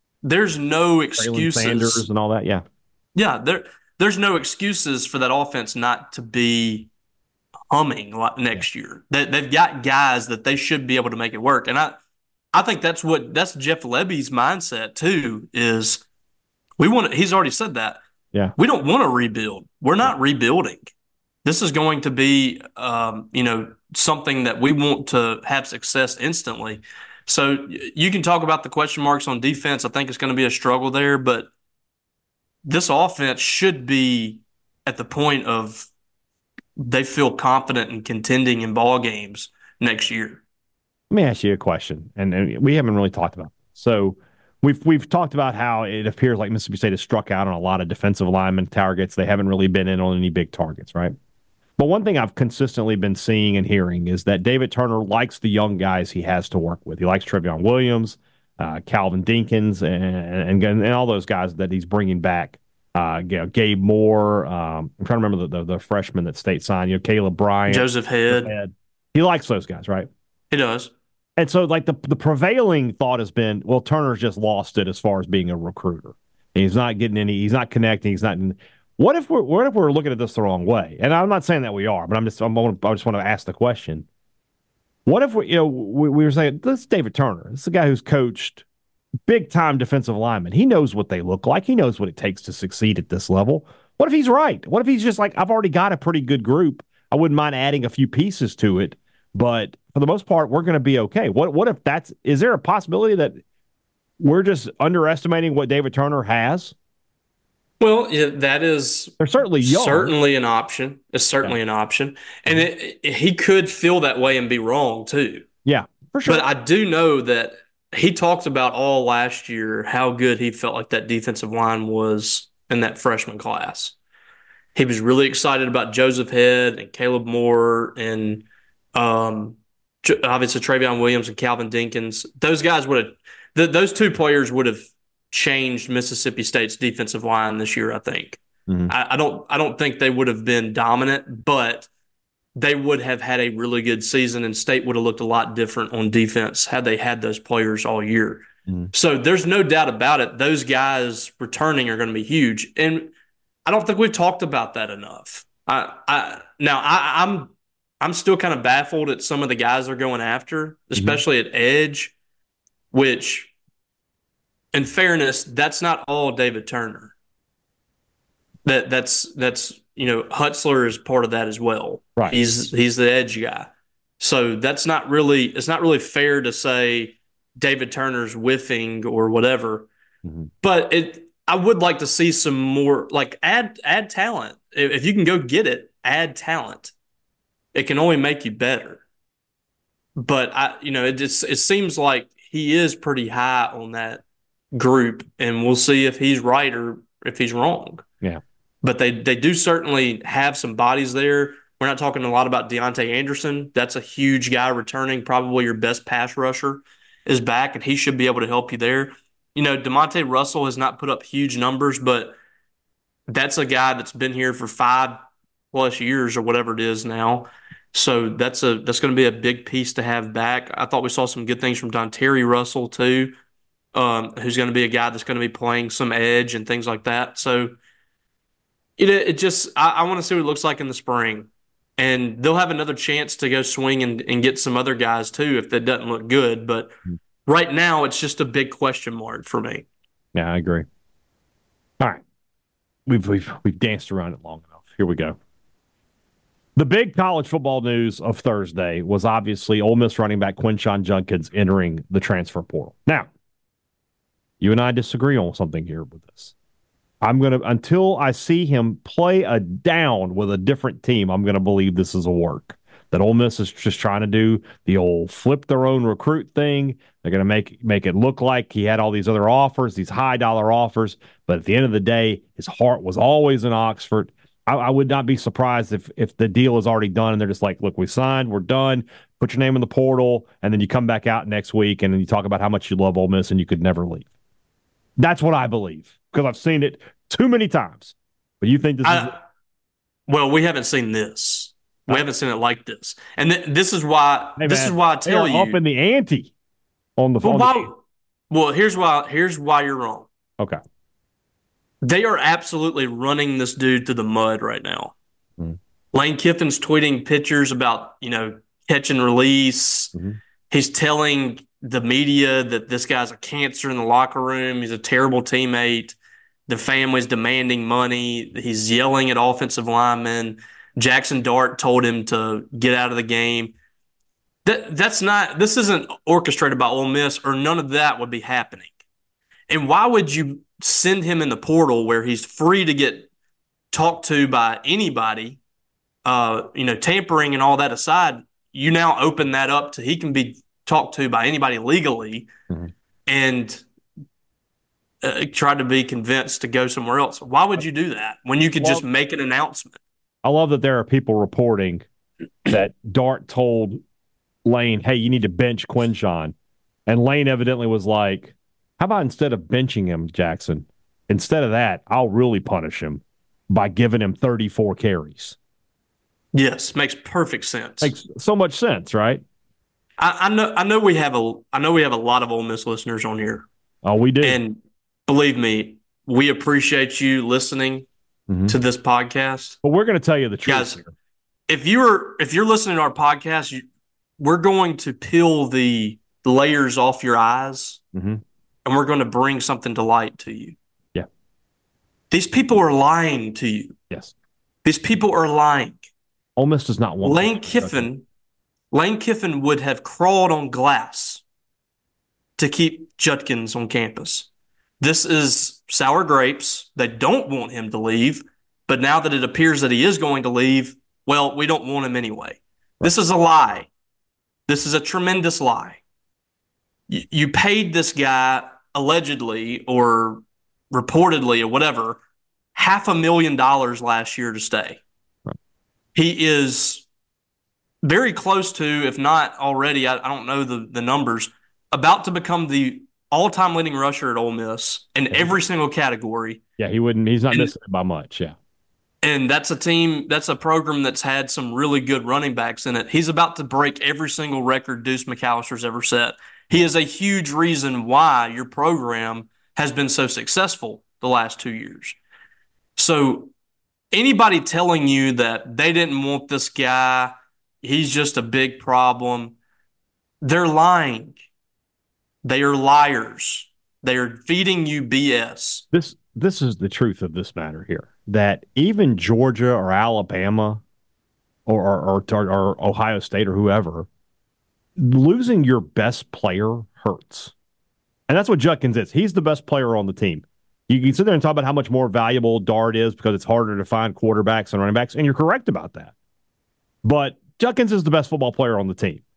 S3: no excuses.
S2: Sanders and all that, yeah.
S3: Yeah, there's no excuses for that offense not to be humming next year. They've got guys that they should be able to make it work. And I think that's Jeff Lebby's mindset, too, is he's already said that.
S2: Yeah.
S3: We don't want to rebuild. We're not rebuilding. This is going to be, something that we want to have success instantly. So you can talk about the question marks on defense. I think it's going to be a struggle there, but this offense should be at the point of they feel confident in contending in ball games next year.
S2: Let me ask you a question, and we haven't really talked about it. So we've talked about how it appears like Mississippi State has struck out on a lot of defensive lineman targets. They haven't really been in on any big targets, right? But one thing I've consistently been seeing and hearing is that David Turner likes the young guys he has to work with. He likes Trevion Williams, Calvin Dinkins, and all those guys that he's bringing back. Gabe Moore. I'm trying to remember the freshman that State signed. Caleb Bryant,
S3: Joseph Head.
S2: He likes those guys, right?
S3: He does.
S2: And so, like the prevailing thought has been, well, Turner's just lost it as far as being a recruiter. He's not getting any. He's not connecting. He's not. What if we're looking at this the wrong way? And I'm not saying that we are, but I just want to ask the question. What if we were saying this is David Turner? This is a guy who's coached big-time defensive linemen. He knows what they look like. He knows what it takes to succeed at this level. What if he's right? What if he's just like, I've already got a pretty good group. I wouldn't mind adding a few pieces to it, but for the most part, we're going to be okay. What if is there a possibility that we're just underestimating what David Turner has?
S3: Well, yeah, that is
S2: they're certainly young.
S3: Certainly an option. It's certainly an option. And he could feel that way and be wrong, too.
S2: Yeah, for sure.
S3: But I do know that he talked about all last year how good he felt like that defensive line was in that freshman class. He was really excited about Joseph Head and Caleb Moore and obviously Trevion Williams and Calvin Dinkins. Those guys those two players would have changed Mississippi State's defensive line this year, I think.
S2: Mm-hmm.
S3: I don't think they would have been dominant, but they would have had a really good season, and State would have looked a lot different on defense had they had those players all year.
S2: Mm-hmm.
S3: So there's no doubt about it. Those guys returning are going to be huge. And I don't think we've talked about that enough. I'm still kind of baffled at some of the guys they're going after, especially at edge, which, in fairness, that's not all David Turner. That's Hutzler is part of that as well.
S2: Right.
S3: He's the edge guy. So it's not really fair to say David Turner's whiffing or whatever.
S2: Mm-hmm.
S3: But I would like to see some more, like add talent. If you can go get it, add talent. It can only make you better. but it seems like he is pretty high on that group, and we'll see if he's right or if he's wrong.
S2: Yeah.
S3: But they do certainly have some bodies there. We're not talking a lot about Deontay Anderson. That's a huge guy returning. Probably your best pass rusher is back, and he should be able to help you there. DeMonte Russell has not put up huge numbers, but that's a guy that's been here for 5+ years or whatever it is now. So that's going to be a big piece to have back. I thought we saw some good things from Terry Russell too, who's going to be a guy that's going to be playing some edge and things like that. So I want to see what it looks like in the spring. And they'll have another chance to go swing and get some other guys too if that doesn't look good. But right now, it's just a big question mark for me.
S2: Yeah, I agree. All right. We've danced around it long enough. Here we go. The big college football news of Thursday was obviously Ole Miss running back Quinshon Judkins entering the transfer portal. Now, you and I disagree on something here with this. Until I see him play a down with a different team, I'm going to believe this is a work. That Ole Miss is just trying to do the old flip their own recruit thing. They're going to make it look like he had all these other offers, these high-dollar offers, but at the end of the day, his heart was always in Oxford. I would not be surprised if the deal is already done and they're just like, look, we signed, we're done, put your name in the portal, and then you come back out next week and then you talk about how much you love Ole Miss and you could never leave. That's what I believe because I've seen it too many times. But you think this is...
S3: Well, we haven't seen this. We haven't seen it like this. And this is why I tell you.
S2: Up in the ante on the phone.
S3: Well, here's why you're wrong.
S2: Okay.
S3: They are absolutely running this dude through the mud right now. Lane Kiffin's tweeting pictures about, catch and release. Mm-hmm. He's telling the media that this guy's a cancer in the locker room. He's a terrible teammate. The family's demanding money. He's yelling at offensive linemen. Jackson Dart told him to get out of the game. This isn't orchestrated by Ole Miss, or none of that would be happening. And why would you send him in the portal where he's free to get talked to by anybody? Tampering and all that aside, you now open that up to he can be talked to by anybody legally, and try to be convinced to go somewhere else. Why would you do that when you could just make an announcement?
S2: I love that there are people reporting that Dart told Lane, hey, you need to bench Quinshon. And Lane evidently was like, how about instead of benching him, Jackson, instead of that, I'll really punish him by giving him 34 carries.
S3: Yes, makes perfect sense.
S2: Makes so much sense, right?
S3: I know we have a lot of Ole Miss listeners on here.
S2: Oh, we do.
S3: And believe me, we appreciate you listening to this podcast.
S2: But we're going to tell you the truth,
S3: guys.
S2: Here.
S3: If you're listening to our podcast, we're going to peel the layers off your eyes, and we're going to bring something to light to you.
S2: Yeah.
S3: These people are lying to you.
S2: Yes.
S3: These people are lying.
S2: Ole Miss does not want
S3: Lane Kiffin would have crawled on glass to keep Judkins on campus. This is sour grapes. They don't want him to leave, but now that it appears that he is going to leave, well, we don't want him anyway. Right. This is a lie. This is a tremendous lie. You paid this guy allegedly or reportedly or whatever $500,000 last year to stay. Right. He is very close to, if not already, I don't know the numbers, about to become the all-time leading rusher at Ole Miss in every single category.
S2: Yeah, he's not missing it by much, yeah.
S3: And that's a program that's had some really good running backs in it. He's about to break every single record Deuce McAllister's ever set. He is a huge reason why your program has been so successful the last 2 years. So anybody telling you that they didn't want this guy, he's just a big problem, they're lying. They are liars. They are feeding you BS.
S2: This is the truth of this matter here, that even Georgia or Alabama or Ohio State or whoever, losing your best player hurts. And that's what Judkins is. He's the best player on the team. You can sit there and talk about how much more valuable Dart is because it's harder to find quarterbacks and running backs, and you're correct about that. But Judkins is the best football player on the team.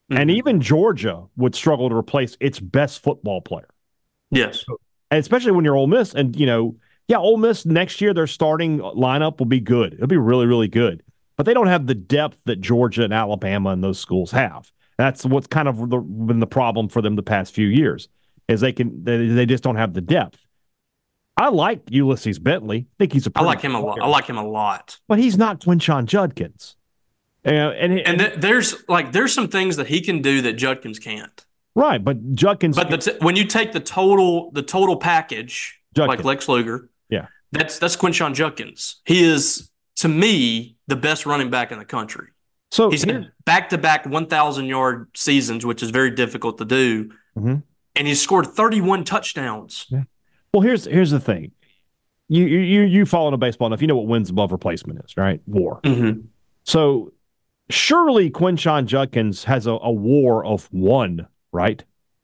S2: And even Georgia would struggle to replace its best football player.
S3: Yes.
S2: And especially when you're Ole Miss. And, Ole Miss next year, their starting lineup will be good. It'll be really, really good. But they don't have the depth that Georgia and Alabama and those schools have. That's what's kind of been the problem for them the past few years, is they just don't have the depth. I like Ulysses Bentley. I think he's a
S3: I like him a lot. I like him a lot.
S2: But he's not Quinshon Judkins. And
S3: there's some things that he can do that Judkins can't.
S2: Right, but Judkins.
S3: But when you take the total package, Judkins, like Lex Luger, that's Quinshon Judkins. He is, to me, the best running back in the country. So he's had back-to-back 1,000-yard seasons, which is very difficult to do, and he's scored 31 touchdowns.
S2: Yeah. Well, here's the thing. You follow baseball enough. You know what wins above replacement is, right? WAR.
S3: Mm-hmm.
S2: So surely Quinshon Judkins has a WAR of 1, right?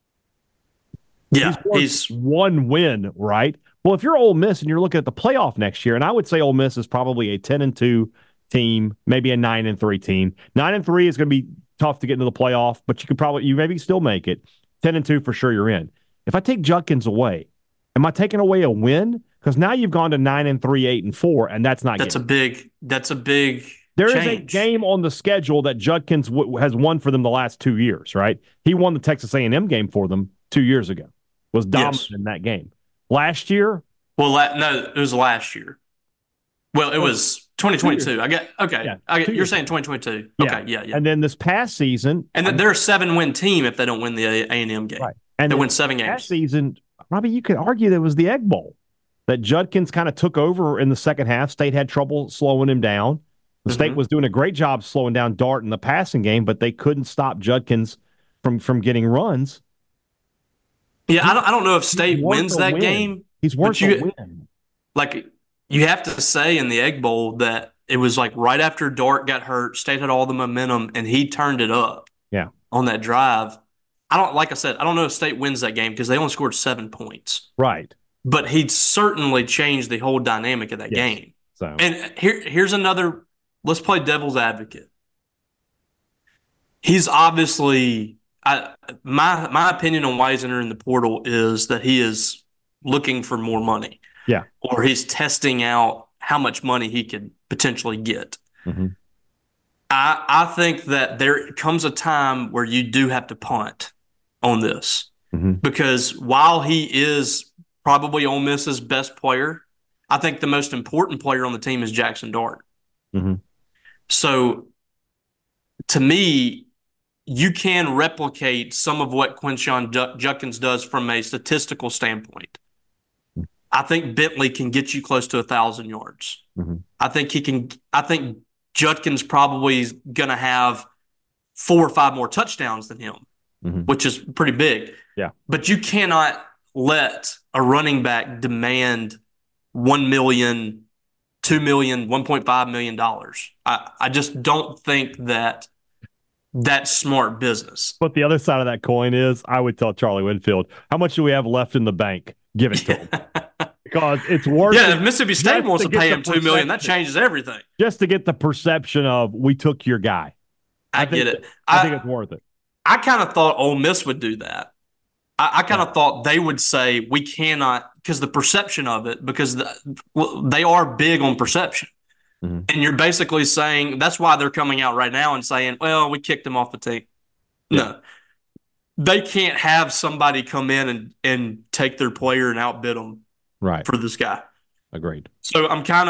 S3: Yeah,
S2: he's 1 win, right? Well, if you're Ole Miss and you're looking at the playoff next year, and I would say Ole Miss is probably a 10-2 team, maybe a 9-3 team. 9-3 is going to be tough to get into the playoff, but you maybe still make it. 10-2 for sure you're in. If I take Judkins away, am I taking away a win? Because now you've gone to 9-3, 8-4, and that's not.
S3: That's a big.
S2: There
S3: change.
S2: Is a game on the schedule that Judkins has won for them the last 2 years, right? He won the Texas A&M game for them 2 years ago. Was dominant in that game. Last year?
S3: Well, no, it was last year. Well, it was 2022. You're saying 2022. Okay, yeah.
S2: And then this past season,
S3: and they're a 7-win team if they don't win the A&M game.
S2: Right. And
S3: they win 7 games.
S2: Last season, Robbie, you could argue that it was the Egg Bowl that Judkins kind of took over in the second half. State had trouble slowing him down. The State was doing a great job slowing down Dart in the passing game, but they couldn't stop Judkins from getting runs.
S3: Yeah, I don't know if State wins that game.
S2: He's worth a win.
S3: Like, you have to say in the Egg Bowl that it was like right after Dart got hurt, State had all the momentum, and he turned it up.
S2: Yeah.
S3: On that drive. I don't know if State wins that game because they only scored 7 points.
S2: Right.
S3: But he'd certainly changed the whole dynamic of that game.
S2: So.
S3: And here's another. Let's play devil's advocate. He's obviously. My opinion on why he's entering the portal is that he is looking for more money.
S2: Yeah.
S3: Or he's testing out how much money he could potentially get.
S2: Mm-hmm.
S3: I think that there comes a time where you do have to punt on this.
S2: Mm-hmm.
S3: Because while he is probably Ole Miss's best player, I think the most important player on the team is Jackson Dart.
S2: Mm-hmm. So,
S3: to me, you can replicate some of what Quinshon Judkins does from a statistical standpoint. I think Bentley can get you close to 1,000 yards.
S2: Mm-hmm.
S3: I think Judkins probably is going to have 4 or 5 more touchdowns than him, which is pretty big.
S2: Yeah.
S3: But you cannot let a running back demand $1 million, $2 million, $1.5 million. I just don't think that's smart business.
S2: But the other side of that coin is, I would tell Charlie Winfield, how much do we have left in the bank? Give it to him. Because it's worth it.
S3: Yeah, if Mississippi State wants to pay him $2 million, that changes everything.
S2: Just to get the perception of, we took your guy.
S3: I get it.
S2: I think it's worth it.
S3: I kind of thought Ole Miss would do that. I kind of thought they would say, we cannot, because the perception of it, because they are big on perception.
S2: Mm-hmm.
S3: And you're basically saying, that's why they're coming out right now and saying, well, we kicked him off the team.
S2: Yeah.
S3: No. They can't have somebody come in and take their player and outbid them for this guy.
S2: Agreed.
S3: So I'm kind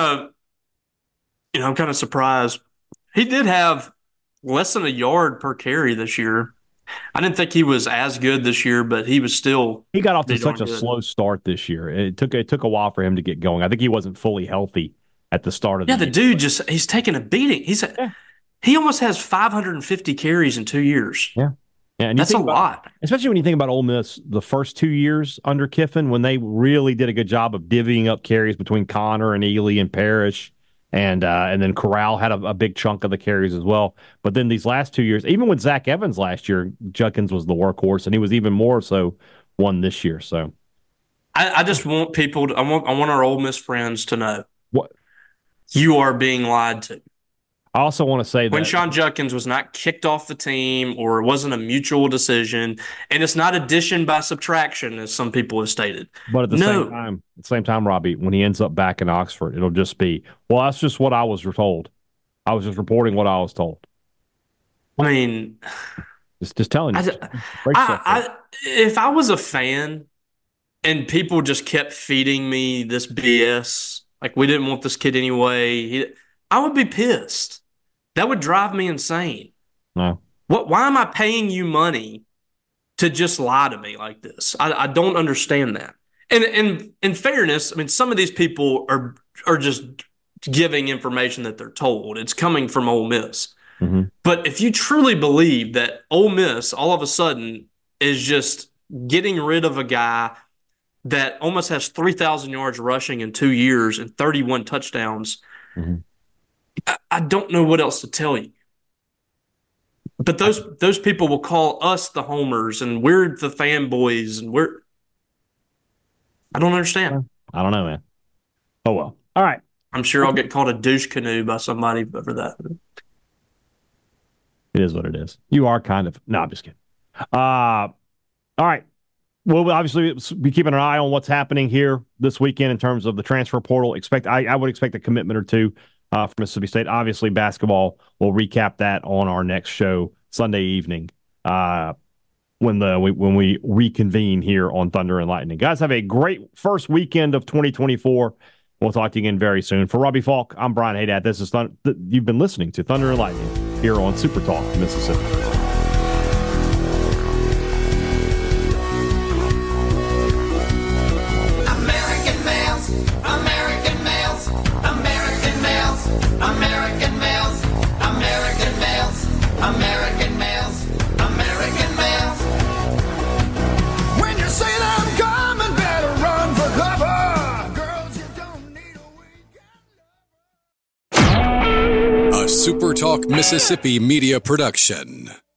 S3: of surprised. He did have less than a yard per carry this year. I didn't think he was as good this year, but he was still.
S2: He got off to such a slow start this year. It took a while for him to get going. I think he wasn't fully healthy at the start of the year.
S3: The dude he's taking a beating. He almost has 550 carries in 2 years.
S2: Yeah. Yeah, and
S3: that's a lot.
S2: Especially when you think about Ole Miss, the first 2 years under Kiffin, when they really did a good job of divvying up carries between Connor and Ely and Parrish, and then Corral had a big chunk of the carries as well. But then these last 2 years, even with Zach Evans last year, Judkins was the workhorse, and he was even more so one this year. So,
S3: I just want people I want our Ole Miss friends to know
S2: what
S3: you are being lied to.
S2: I also want to say that
S3: Quinshon Judkins was not kicked off the team or it wasn't a mutual decision, and it's not addition by subtraction, as some people have stated.
S2: But at the same time, Robbie, when he ends up back in Oxford, it'll just be, well, that's just what I was told. I was just reporting what I was told.
S3: I mean,
S2: just telling you.
S3: If I was a fan and people just kept feeding me this BS, like we didn't want this kid anyway, I would be pissed. That would drive me insane.
S2: No.
S3: Why am I paying you money to just lie to me like this? I don't understand that. And in fairness, I mean, some of these people are just giving information that they're told. It's coming from Ole Miss.
S2: Mm-hmm.
S3: But if you truly believe that Ole Miss all of a sudden is just getting rid of a guy that almost has 3,000 yards rushing in 2 years and 31 touchdowns,
S2: mm-hmm.
S3: I don't know what else to tell you. But those people will call us the homers and we're the fanboys and I don't understand.
S2: I don't know, man. Oh, well. All right.
S3: I'm sure I'll get called a douche canoe by somebody over that.
S2: It is what it is. You are kind of. No, I'm just kidding. All right. We'll obviously be keeping an eye on what's happening here this weekend in terms of the transfer portal. I would expect a commitment or two from Mississippi State. Obviously, basketball, we'll recap that on our next show Sunday evening when we reconvene here on Thunder and Lightning. Guys, have a great first weekend of 2024. We'll talk to you again very soon. For Robbie Falk, I'm Brian Haydad. This is you've been listening to Thunder and Lightning here on Super Talk Mississippi.
S1: Super Talk Mississippi Media Production.